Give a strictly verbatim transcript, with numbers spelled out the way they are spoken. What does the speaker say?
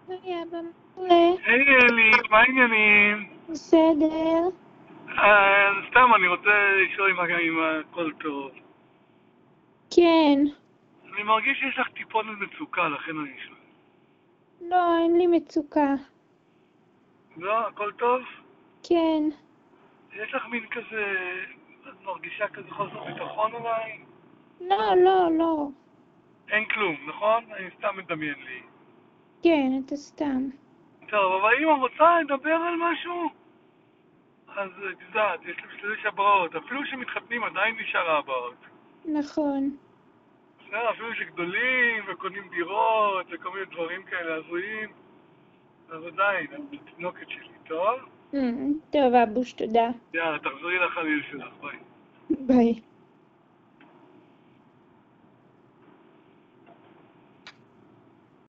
היי אבא, מה קורה? היי אלי, מה העניינים? בסדר. אה, סתם, אני רוצה לשאול אם אם הכל טוב. כן. אני מרגיש שיש לך טיפונת מצוקה, לכן אני שואל. לא, אין לי מצוקה. לא, הכל טוב? כן. יש לך מין כזה, את מרגישה כזה חוסר ביטחון אולי? לא, לא, לא. אין כלום, נכון? אני סתם מדמיין לי. כן, אתה סתם. טוב, אבל אם את רוצה לדבר על משהו, אז את יודעת, יש לי הבאות. אפילו שמתחתנים עדיין נשאר הבאות. נכון. בסדר, אפילו שגדולים וקונים דירות וכל מיני דברים כאלה הזויים, אז עדיין, את תינוקת שלי, טוב? Mm, טוב, אבוש, תודה. יאללה, תחזרי לחליל שלך, ביי. ביי.